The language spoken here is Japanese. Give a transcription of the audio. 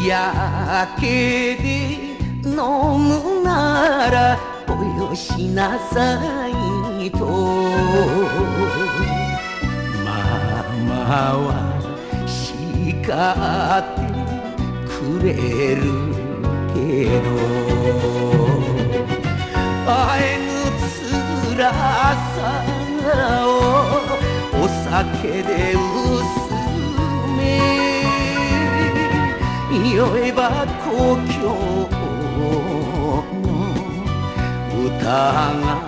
やけで飲むならおよしなさいとママは叱ってくれるけど会えぬ辛さをお酒で薄め酔えば故郷の歌が